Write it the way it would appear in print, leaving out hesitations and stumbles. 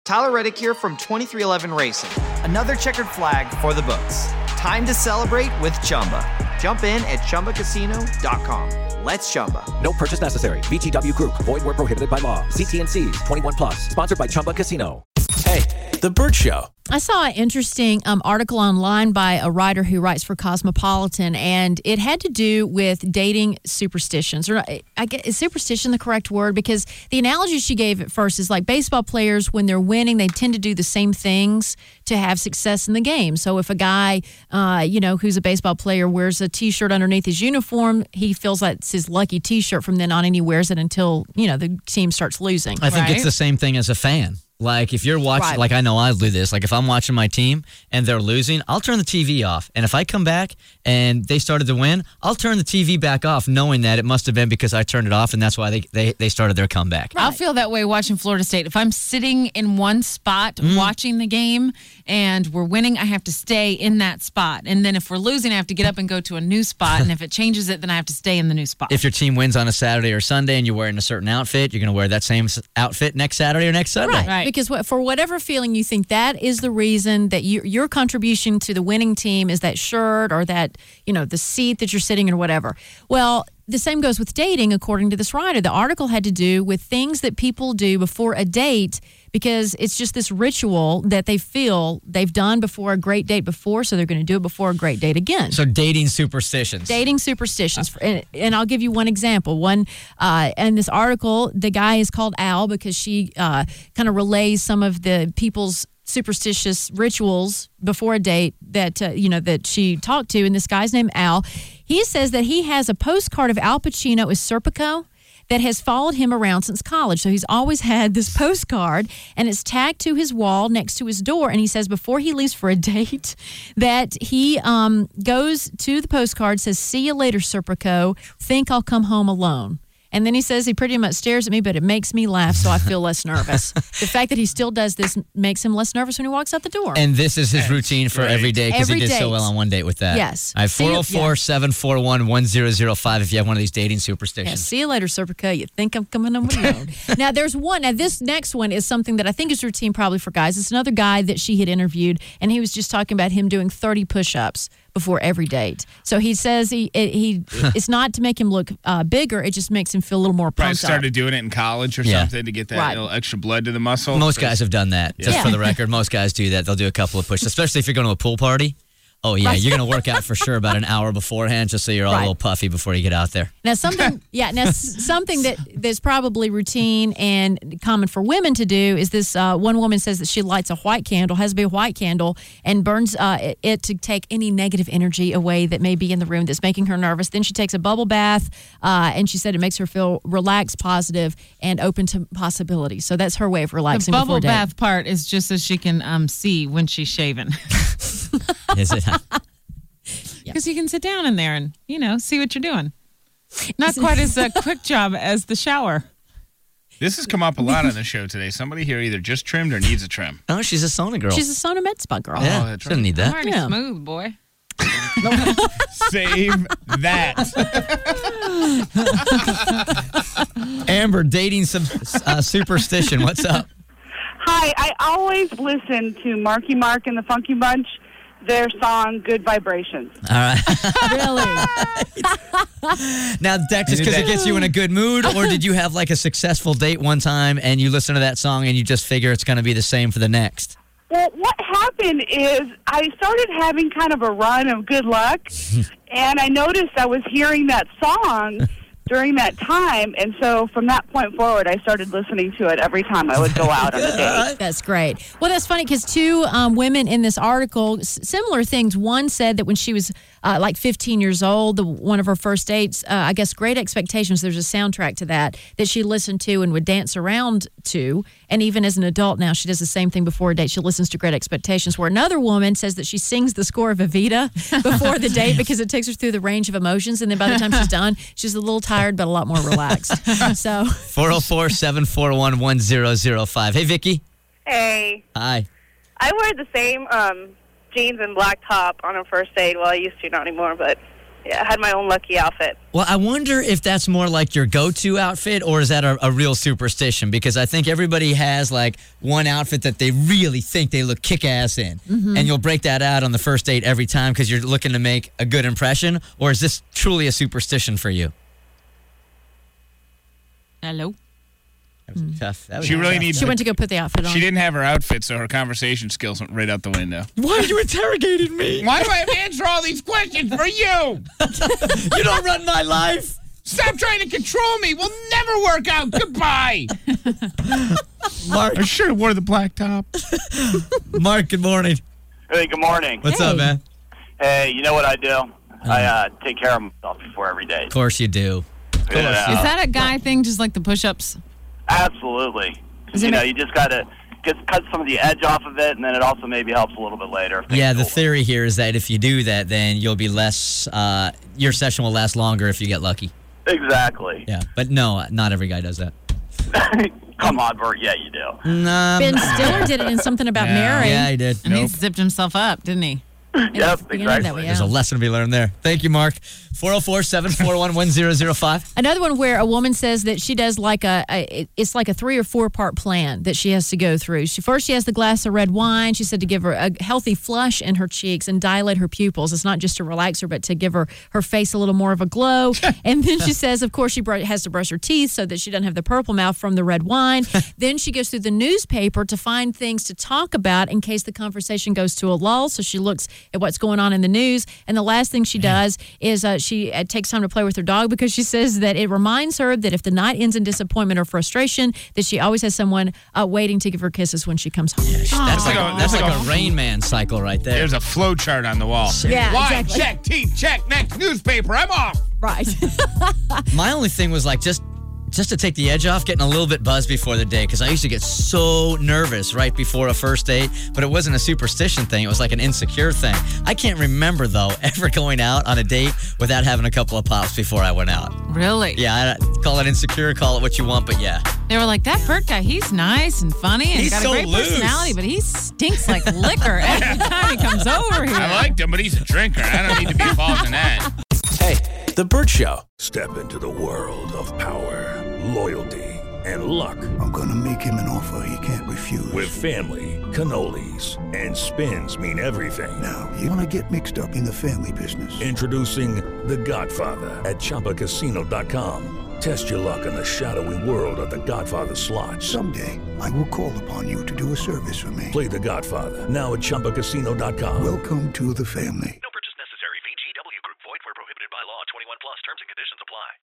Tyler Reddick here from 2311 Racing. Another checkered flag for the books. Time to celebrate with Chumba. Jump in at ChumbaCasino.com. Let's Chumba. No purchase necessary. VGW Group. Void where prohibited by law. See T&Cs. 21 plus. Sponsored by Chumba Casino. Hey, The Burt Show. I saw an interesting article online by a writer who writes for Cosmopolitan, and it had to do with dating superstitions. Or I guess, is superstition the correct word? Because the analogy she gave at first is like baseball players, when they're winning, they tend to do the same things to have success in the game. So if a guy, who's a baseball player wears a T-shirt underneath his uniform, he feels like it's his lucky T-shirt from then on, and he wears it until, the team starts losing. I think it's the same thing as a fan. Like, if you're watching, like I know I'll do this, like if I'm watching my team and they're losing, I'll turn the TV off. And if I come back and they started to win, I'll turn the TV back off knowing that it must have been because I turned it off and that's why they started their comeback. I'll feel that way watching Florida State. If I'm sitting in one spot watching the game and we're winning, I have to stay in that spot. And then if we're losing, I have to get up and go to a new spot. And if it changes it, then I have to stay in the new spot. If your team wins on a Saturday or Sunday and you're wearing a certain outfit, you're going to wear that same outfit next Saturday or next Sunday. Right. Because for whatever feeling you think that is the reason that your contribution to the winning team is that shirt or that, the seat that you're sitting in or whatever. Well, the same goes with dating, according to this writer. The article had to do with things that people do before a date because it's just this ritual that they feel they've done before a great date before, so they're going to do it before a great date again. So dating superstitions. Dating superstitions. And I'll give you one example. In this article, the guy is called Al because she kind of relays some of the people's superstitious rituals before a date that that she talked to, and this guy's named Al. He says that he has a postcard of Al Pacino as Serpico that has followed him around since college. So he's always had this postcard, and it's tacked to his wall next to his door. And he says before he leaves for a date that he goes to the postcard, says, "See you later, Serpico. Think I'll come home alone." And then he says he pretty much stares at me, but it makes me laugh, so I feel less nervous. The fact that he still does this makes him less nervous when he walks out the door. And this is his routine for every day because he did so well on one date with that. Yes. I have 404-741-1005 if you have one of these dating superstitions. Yeah, see you later, Serpico. You think I'm coming home alone. Now, there's one. Now, this next one is something that I think is routine probably for guys. It's another guy that she had interviewed, and he was just talking about him doing 30 push-ups before every date. So he says he it's not to make him look bigger. It just makes him feel a little more pumped up. Started doing it in college or something to get that little extra blood to the muscle. Most guys have done that. Just for the record, most guys do that. They'll do a couple of pushes, especially if you're going to a pool party. Oh, yeah, you're going to work out for sure about an hour beforehand just so you're all a little puffy before you get out there. Now, something that's probably routine and common for women to do is this. One woman says that she lights a white candle, has to be a white candle, and burns it to take any negative energy away that may be in the room that's making her nervous. Then she takes a bubble bath, and she said it makes her feel relaxed, positive, and open to possibilities. So that's her way of relaxing before a date. The bubble bath part is just so she can see when she's shaving. Is it? Because you can sit down in there and, see what you're doing. Not quite as a quick job as the shower. This has come up a lot on the show today. Somebody here either just trimmed or needs a trim. Oh, she's a sauna girl. She's a sauna med spa girl. Yeah, that's she doesn't need that. I'm already smooth, boy. Save that. Amber, dating some superstition. What's up? Hi, I always listen to Marky Mark and the Funky Bunch, their song Good Vibrations. All right. Really? Now, Deck, just because it gets you in a good mood, or did you have like a successful date one time and you listen to that song and you just figure it's going to be the same for the next? Well, what happened is I started having kind of a run of good luck, and I noticed I was hearing that song during that time, and so from that point forward, I started listening to it every time I would go out on a date. That's great. Well, that's funny because two women in this article, similar things. One said that when she was like 15 years old, one of her first dates, I guess Great Expectations, there's a soundtrack to that she listened to and would dance around to. And even as an adult now, she does the same thing before a date. She listens to Great Expectations, where another woman says that she sings the score of Evita before the date because it takes her through the range of emotions. And then by the time she's done, she's a little tired, but a lot more relaxed. So 404-741-1005. Hey, Vicky. Hey. Hi. I wear the same jeans and black top on a first date. Well, I used to, not anymore, but Yeah, I had my own lucky outfit. Well, I wonder if that's more like your go-to outfit, or is that a real superstition? Because I think everybody has like one outfit that they really think they look kick-ass in. And you'll break that out on the first date every time because you're looking to make a good impression. Or is this truly a superstition for you? Hello. That was tough. That was She really tough. needs. She went to go put the outfit on. She didn't have her outfit, so her conversation skills went right out the window. Why are you interrogating me? Why do I have to answer all these questions for you? You don't run my life. Stop trying to control me. We'll never work out. Goodbye. Mark. I should have wore the black top. Mark, good morning. Hey, good morning. What's up, man? Hey, you know what I do? I take care of myself before every day. Of course you do. Yeah. Is that a guy thing, just like the push-ups? Absolutely. You just got to cut some of the edge off of it, and then it also maybe helps a little bit later. Yeah, the theory here is that if you do that, then you'll be less, your session will last longer if you get lucky. Exactly. Yeah, but no, not every guy does that. Come on, Bert. Yeah, you do. Nah. Ben Stiller did it in something about Mary. Yeah, he did. And he zipped himself up, didn't he? Yep, exactly. There's a lesson to be learned there. Thank you, Mark. 404-741-1005. Another one where a woman says that she does like it's like a 3 or 4 part plan that she has to go through. She has the glass of red wine. She said to give her a healthy flush in her cheeks and dilate her pupils. It's not just to relax her, but to give her face a little more of a glow. And then she says, of course, she has to brush her teeth so that she doesn't have the purple mouth from the red wine. Then she goes through the newspaper to find things to talk about in case the conversation goes to a lull. So she looks at what's going on in the news. And the last thing she does is she takes time to play with her dog because she says that it reminds her that if the night ends in disappointment or frustration, that she always has someone waiting to give her kisses when she comes home. That's like a Rain Man cycle right there. There's a flow chart on the wall. Yeah, Wine, exactly. check. Teeth, check. Next newspaper. I'm off. Right. My only thing was like just to take the edge off, getting a little bit buzzed before the date, because I used to get so nervous right before a first date, but it wasn't a superstition thing. It was like an insecure thing. I can't remember, though, ever going out on a date without having a couple of pops before I went out. Really? Yeah, call it insecure, call it what you want, but yeah. They were like, that Bert guy, he's nice and funny and He's got so a great loose. personality, but he stinks like liquor every time he comes over here. I liked him, but he's a drinker. I don't need to be involved in that. Hey, The Bert Show. Step into the world of power, loyalty, and luck. I'm gonna make him an offer he can't refuse. With family, cannolis, and spins mean everything. Now, you wanna get mixed up in the family business. Introducing The Godfather at ChumbaCasino.com. Test your luck in the shadowy world of The Godfather slot. Someday, I will call upon you to do a service for me. Play The Godfather now at ChumbaCasino.com. Welcome to the family.